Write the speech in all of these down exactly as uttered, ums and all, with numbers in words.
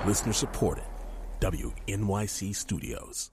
Listener supported. W N Y C Studios.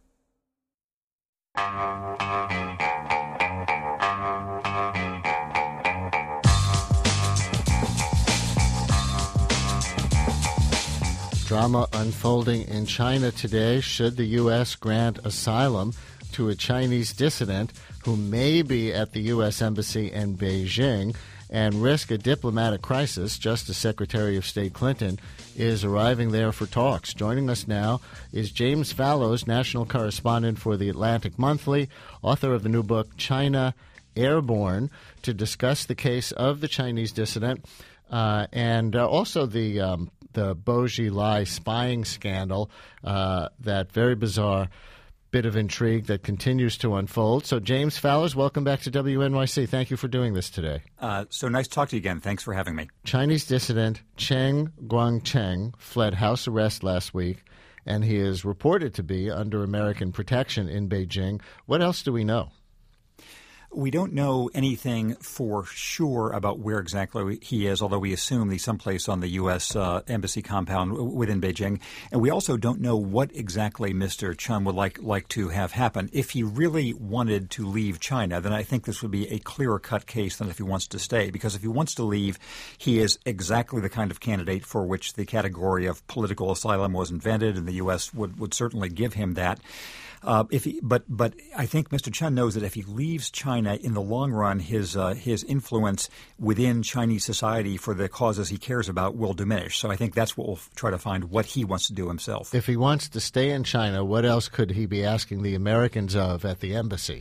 Drama unfolding in China today. Should the U S grant asylum to a Chinese dissident who may be at the U S Embassy in Beijing and risk a diplomatic crisis? Justice Secretary of State Clinton is arriving there for talks. Joining us now is James Fallows, national correspondent for The Atlantic Monthly, author of the new book China Airborne, to discuss the case of the Chinese dissident uh, and uh, also the um, the Bo Xilai spying scandal, uh, that very bizarre bit of intrigue that continues to unfold. So, James Fallows, welcome back to W N Y C. Thank you for doing this today. Uh, so nice to talk to you again. Thanks for having me. Chinese dissident Cheng Guangcheng fled house arrest last week, and he is reported to be under American protection in Beijing. What else do we know? We don't know anything for sure about where exactly he is, although we assume he's someplace on the U S uh, embassy compound within Beijing. And we also don't know what exactly Mister Chen would like like to have happen. If he really wanted to leave China, then I think this would be a clearer-cut case than if he wants to stay. Because if he wants to leave, he is exactly the kind of candidate for which the category of political asylum was invented, and the U S would, would certainly give him that. Uh, if he, but but I think Mister Chen knows that if he leaves China, in the long run, his uh, his influence within Chinese society for the causes he cares about will diminish. So I think that's what we'll try to find, what he wants to do himself. If he wants to stay in China, what else could he be asking the Americans of at the embassy?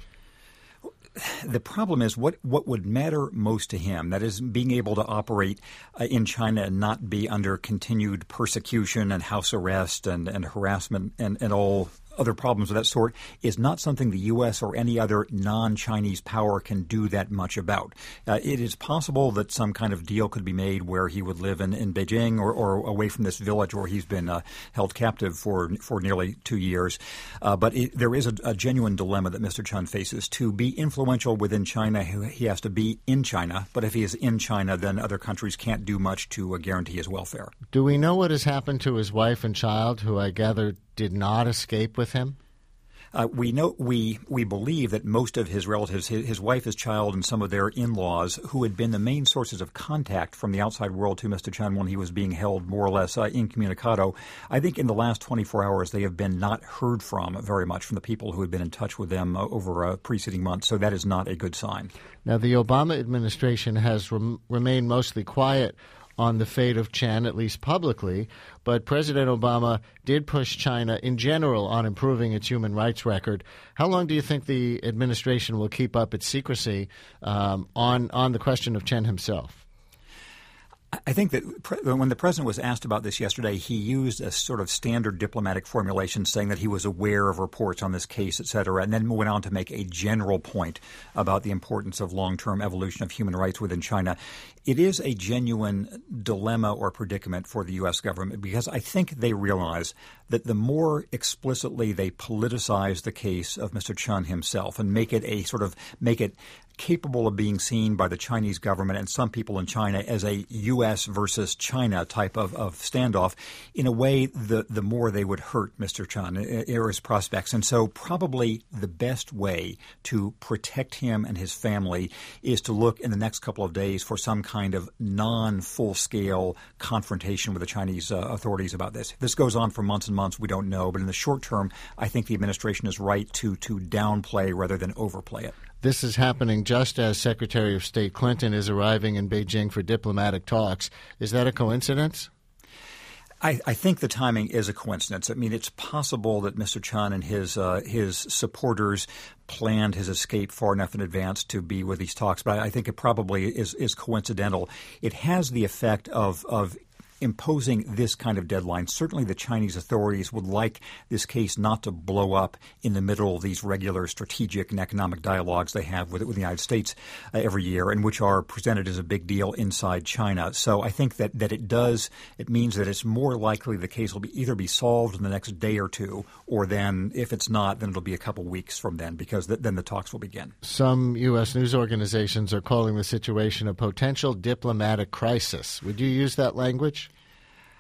The problem is what, what would matter most to him, that is being able to operate uh, in China and not be under continued persecution and house arrest and, and harassment and, and all other problems of that sort, is not something the U S or any other non-Chinese power can do that much about. Uh, it is possible that some kind of deal could be made where he would live in, in Beijing or, or away from this village where he's been uh, held captive for for nearly two years. Uh, but it, there is a, a genuine dilemma that Mister Chen faces. To be influential within China, he has to be in China. But if he is in China, then other countries can't do much to uh, guarantee his welfare. Do we know what has happened to his wife and child, who I gather did not escape with him? Uh, we know we we believe that most of his relatives, his, his wife, his child, and some of their in-laws, who had been the main sources of contact from the outside world to Mister Chen when he was being held more or less uh, incommunicado, I think in the last twenty-four hours they have been not heard from very much from the people who had been in touch with them uh, over uh, preceding months. So that is not a good sign. Now, the Obama administration has rem- remained mostly quiet on the fate of Chen, at least publicly, but President Obama did push China in general on improving its human rights record. How long do you think the administration will keep up its secrecy um, on, on the question of Chen himself? I think that when the president was asked about this yesterday, he used a sort of standard diplomatic formulation saying that he was aware of reports on this case, et cetera, and then went on to make a general point about the importance of long-term evolution of human rights within China. It is a genuine dilemma or predicament for the U S government because I think they realize that the more explicitly they politicize the case of Mister Chen himself and make it a sort of make it capable of being seen by the Chinese government and some people in China as a U S versus China type of, of standoff, in a way, the, the more they would hurt Mister Chen or his prospects. And so probably the best way to protect him and his family is to look in the next couple of days for some kind of non-full-scale confrontation with the Chinese uh, authorities about this. If this goes on for months and months, we don't know. But in the short term, I think the administration is right to to downplay rather than overplay it. This is happening just as Secretary of State Clinton is arriving in Beijing for diplomatic talks. Is that a coincidence? I, I think the timing is a coincidence. I mean, it's possible that Mister Chen and his uh, his supporters planned his escape far enough in advance to be with these talks, but I think it probably is, is coincidental. It has the effect of of imposing this kind of deadline. Certainly the Chinese authorities would like this case not to blow up in the middle of these regular strategic and economic dialogues they have with, with the United States uh, every year, and which are presented as a big deal inside China. So I think that, that it does, it means that it's more likely the case will be either be solved in the next day or two, or then if it's not, then it'll be a couple weeks from then, because th- then the talks will begin. Some U S news organizations are calling the situation a potential diplomatic crisis. Would you use that language?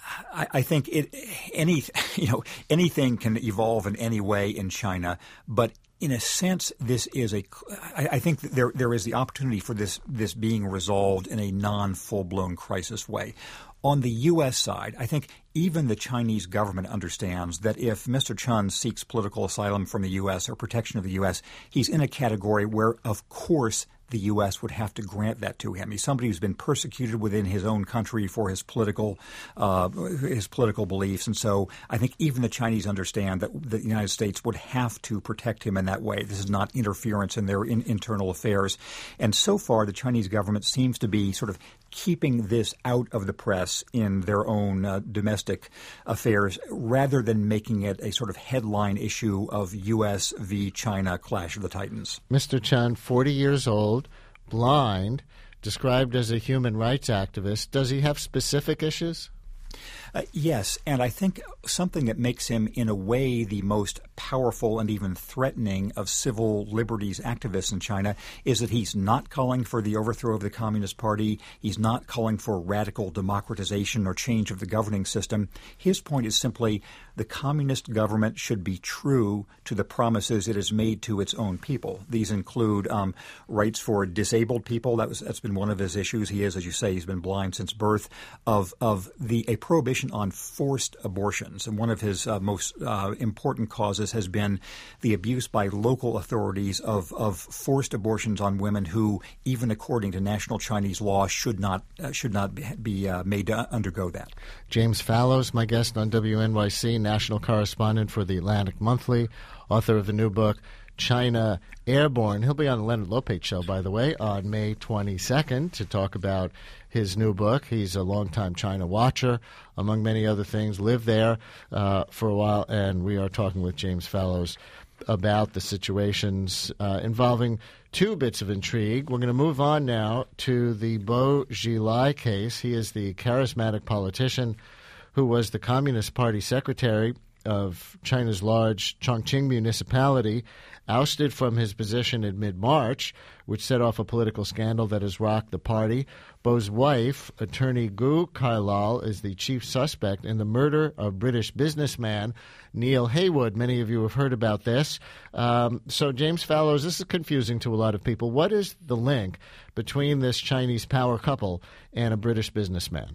I, I think it any you know anything can evolve in any way in China, but in a sense, this is a. I, I think that there there is the opportunity for this this being resolved in a non full blown crisis way. On the U S side, I think even the Chinese government understands that if Mister Chen seeks political asylum from the U S or protection of the U S, he's in a category where, of course, the U S would have to grant that to him. He's somebody who's been persecuted within his own country for his political uh, his political beliefs. And so I think even the Chinese understand that the United States would have to protect him in that way. This is not interference in their in- internal affairs. And so far, the Chinese government seems to be sort of keeping this out of the press in their own uh, domestic affairs rather than making it a sort of headline issue of U S v. China clash of the titans. Mister Chen, forty years old, blind, described as a human rights activist. Does he have specific issues? Uh, yes, and I think something that makes him, in a way, the most powerful and even threatening of civil liberties activists in China is that he's not calling for the overthrow of the Communist Party. He's not calling for radical democratization or change of the governing system. His point is simply the communist government should be true to the promises it has made to its own people. These include um, rights for disabled people. That was that's been one of his issues. He is, as you say, he's been blind since birth. Of of the a prohibition on forced abortions, and one of his uh, most uh, important causes has been the abuse by local authorities of of forced abortions on women who, even according to national Chinese law, should not uh, should not be, be uh, made to undergo that. James Fallows, my guest on W N Y C, national correspondent for the Atlantic Monthly, author of the new book, China Airborne. He'll be on the Leonard Lopate Show, by the way, on May twenty-second to talk about his new book. He's a longtime China watcher, among many other things, lived there uh, for a while, and we are talking with James Fallows about the situations uh, involving two bits of intrigue. We're going to move on now to the Bo Xilai case. He is the charismatic politician who was the Communist Party secretary of China's large Chongqing municipality, ousted from his position in mid-March, which set off a political scandal that has rocked the party. Bo's wife, attorney Gu Kailal, is the chief suspect in the murder of British businessman Neil Heywood. Many of you have heard about this. Um, so, James Fallows, this is confusing to a lot of people. What is the link between this Chinese power couple and a British businessman?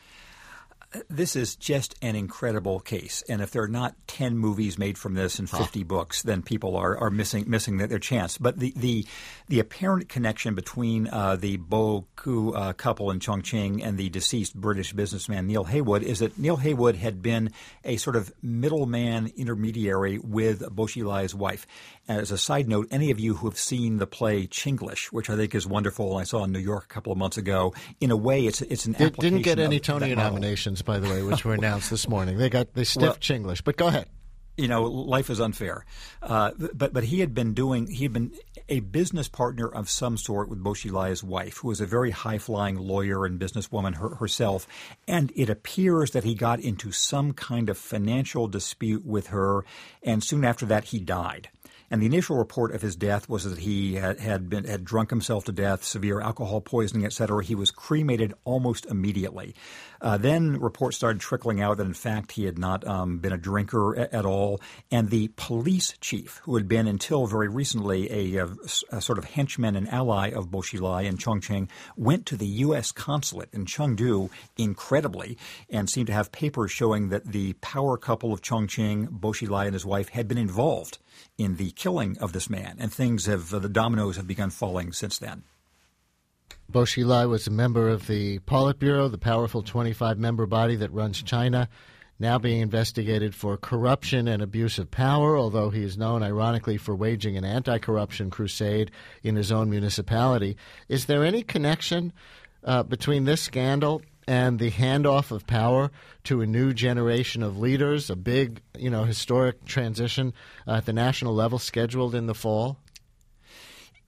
This is just an incredible case, and if there are not ten movies made from this and fifty huh. books, then people are, are missing missing their chance. But the the, the apparent connection between uh, the Bo Ku uh, couple in Chongqing and the deceased British businessman Neil Heywood is that Neil Heywood had been a sort of middleman intermediary with Bo Xilai's wife. As a side note, any of you who have seen the play Chinglish, which I think is wonderful, I saw in New York a couple of months ago, in a way it's it's an it application. Didn't get any of Tony nominations, by the way, which were announced this morning. They got they stiffed well, Chinglish, but go ahead. You know, life is unfair. Uh, but but he had been doing he had been a business partner of some sort with Bo Xilai's wife, who was a very high flying lawyer and businesswoman her, herself. And it appears that he got into some kind of financial dispute with her, and soon after that he died. And the initial report of his death was that he had, had been had drunk himself to death, severe alcohol poisoning, et cetera. He was cremated almost immediately. Uh, then reports started trickling out that, in fact, he had not um, been a drinker a- at all. And the police chief, who had been until very recently a, a, a sort of henchman and ally of Bo Xilai in Chongqing, went to the U S consulate in Chengdu, incredibly, and seemed to have papers showing that the power couple of Chongqing, Bo Xilai and his wife, had been involved in the killing of this man. And things have, uh, the dominoes have begun falling since then. Bo Xilai was a member of the Politburo, the powerful twenty-five member body that runs China, now being investigated for corruption and abuse of power, although he is known, ironically, for waging an anti-corruption crusade in his own municipality. Is there any connection uh, between this scandal and the handoff of power to a new generation of leaders, a big, you know, historic transition uh, at the national level scheduled in the fall?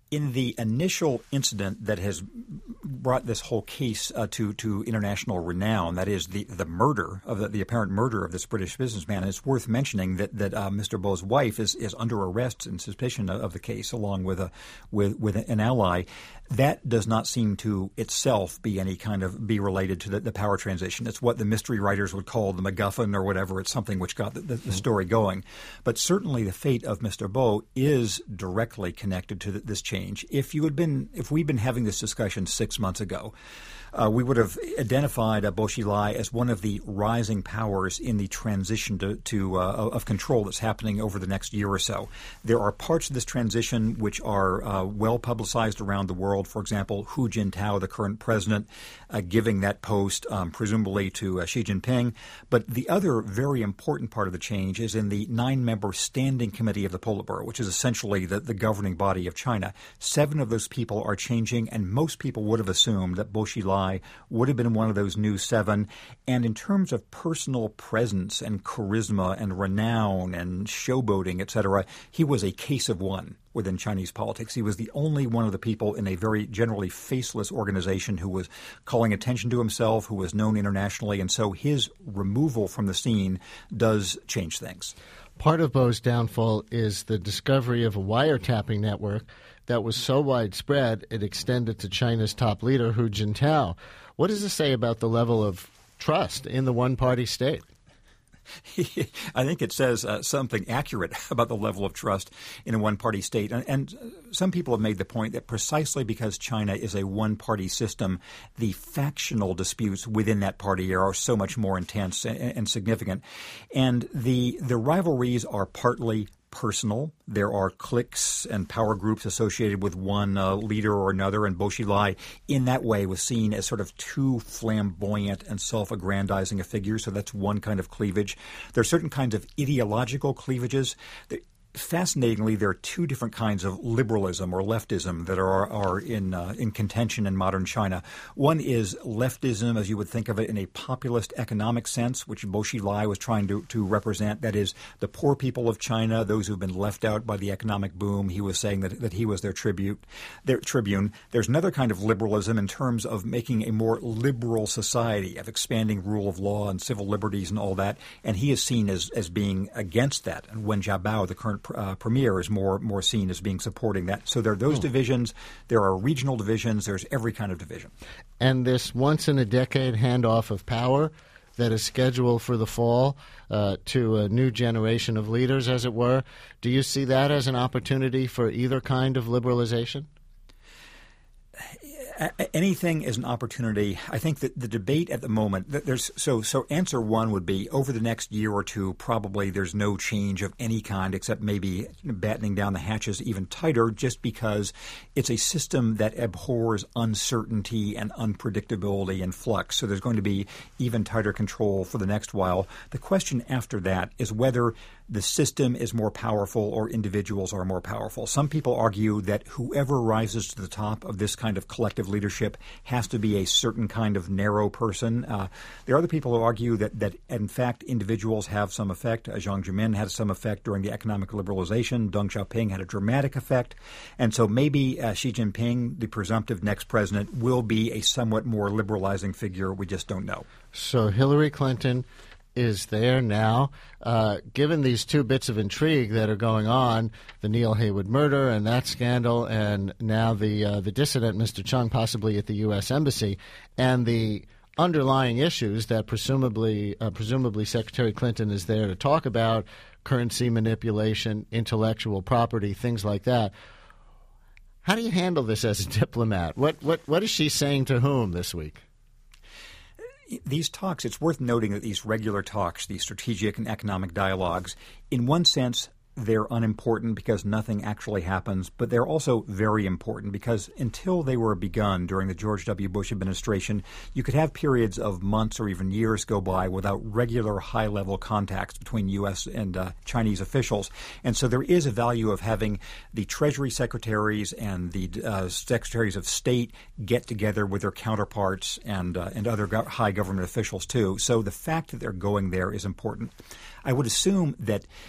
In the initial incident that has brought this whole case uh, to, to international renown, that is the, the murder of the, the apparent murder of this British businessman, it's worth mentioning that that uh, Mister Beau's wife is, is under arrest and suspicion of, of the case, along with a with with an ally. That does not seem to itself be any kind of be related to the, the power transition. It's what the mystery writers would call the MacGuffin or whatever. It's something which got the, the, the story going. But certainly the fate of Mister Beau is directly connected to the, this change. If you had been, if we'd been having this discussion six months ago, uh, we would have identified uh, Bo Xilai as one of the rising powers in the transition to, to uh, of control that's happening over the next year or so. There are parts of this transition which are uh, well publicized around the world. For example, Hu Jintao, the current president, uh, giving that post um, presumably to uh, Xi Jinping. But the other very important part of the change is in the nine-member Standing Committee of the Politburo, which is essentially the, the governing body of China. Seven of those people are changing, and most people would have assumed that Bo Xilai would have been one of those new seven. And in terms of personal presence and charisma and renown and showboating, et cetera, he was a case of one within Chinese politics. He was the only one of the people in a very generally faceless organization who was calling attention to himself, who was known internationally, and so his removal from the scene does change things. Part of Beau's downfall is the discovery of a wiretapping network that was so widespread it extended to China's top leader, Hu Jintao. What does this say about the level of trust in the one-party state? I think it says uh, something accurate about the level of trust in a one-party state. And, and some people have made the point that precisely because China is a one-party system, the factional disputes within that party are so much more intense and, and significant. And the the rivalries are partly personal. There are cliques and power groups associated with one uh, leader or another, and Bo Xilai in that way was seen as sort of too flamboyant and self-aggrandizing a figure, so that's one kind of cleavage. There are certain kinds of ideological cleavages. There, Fascinatingly, there are two different kinds of liberalism or leftism that are are in uh, in contention in modern China. One is leftism, as you would think of it, in a populist economic sense, which Bo Xilai was trying to, to represent. That is, the poor people of China, those who've been left out by the economic boom. He was saying that, that he was their tribute, their tribune. There's another kind of liberalism in terms of making a more liberal society, of expanding rule of law and civil liberties and all that. And he is seen as, as being against that. And Wen Jiabao, the current Uh, premier, is more more seen as being supporting that. So there are those oh. divisions. There are regional divisions. There's every kind of division. And this once-in-a-decade handoff of power that is scheduled for the fall uh, to a new generation of leaders, as it were, do you see that as an opportunity for either kind of liberalization? Anything is an opportunity. I think that the debate at the moment, there's so so answer one would be over the next year or two, probably there's no change of any kind except maybe battening down the hatches even tighter, just because it's a system that abhors uncertainty and unpredictability and flux. So there's going to be even tighter control for the next while. The question after that is whether the system is more powerful or individuals are more powerful. Some people argue that whoever rises to the top of this kind of collective leadership has to be a certain kind of narrow person. Uh, there are other people who argue that, that in fact, individuals have some effect. Uh, Jiang Zemin had some effect during the economic liberalization. Deng Xiaoping had a dramatic effect. And so maybe uh, Xi Jinping, the presumptive next president, will be a somewhat more liberalizing figure. We just don't know. So Hillary Clinton is there now. Uh, given these two bits of intrigue that are going on, the Neil Haywood murder and that scandal, and now the uh, the dissident, Mister Chung, possibly at the U S Embassy, and the underlying issues that presumably uh, presumably Secretary Clinton is there to talk about, currency manipulation, intellectual property, things like that. How do you handle this as a diplomat? What what what is she saying to whom this week? These talks, it's worth noting that these regular talks, these strategic and economic dialogues, in one sense, they're unimportant because nothing actually happens, but they're also very important because until they were begun during the George W. Bush administration, you could have periods of months or even years go by without regular high-level contacts between U S and uh, Chinese officials. And so there is a value of having the Treasury secretaries and the uh, secretaries of state get together with their counterparts and, uh, and other go- high government officials too. So the fact that they're going there is important. I would assume that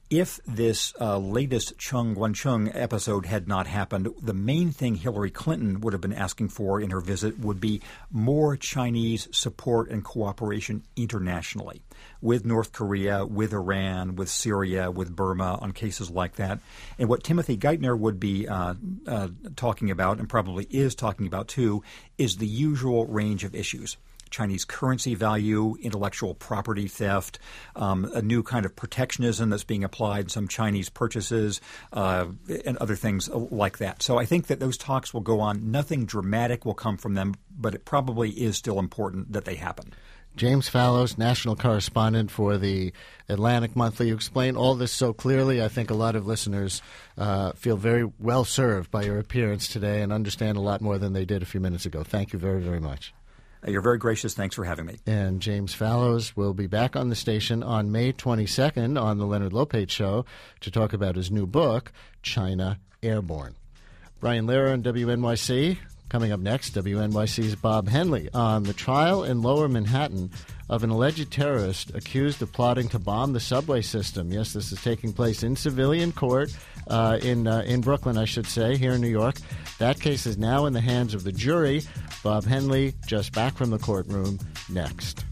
if this uh, latest Chung Guangcheng episode had not happened, the main thing Hillary Clinton would have been asking for in her visit would be more Chinese support and cooperation internationally with North Korea, with Iran, with Syria, with Burma on cases like that. And what Timothy Geithner would be uh, uh, talking about, and probably is talking about too, is the usual range of issues. Chinese currency value, intellectual property theft, um, a new kind of protectionism that's being applied in some Chinese purchases, uh, and other things like that. So I think that those talks will go on. Nothing dramatic will come from them, but it probably is still important that they happen. James Fallows, national correspondent for the Atlantic Monthly. You explain all this so clearly. I think a lot of listeners uh, feel very well served by your appearance today and understand a lot more than they did a few minutes ago. Thank you very, very much. You're very gracious. Thanks for having me. And James Fallows will be back on the station on May twenty-second on the Leonard Lopate Show to talk about his new book, China Airborne. Brian Lehrer on W N Y C. Coming up next, W N Y C's Bob Henley on the trial in Lower Manhattan of an alleged terrorist accused of plotting to bomb the subway system. Yes, this is taking place in civilian court uh, in uh, in Brooklyn, I should say, here in New York. That case is now in the hands of the jury. Bob Henley, just back from the courtroom, next.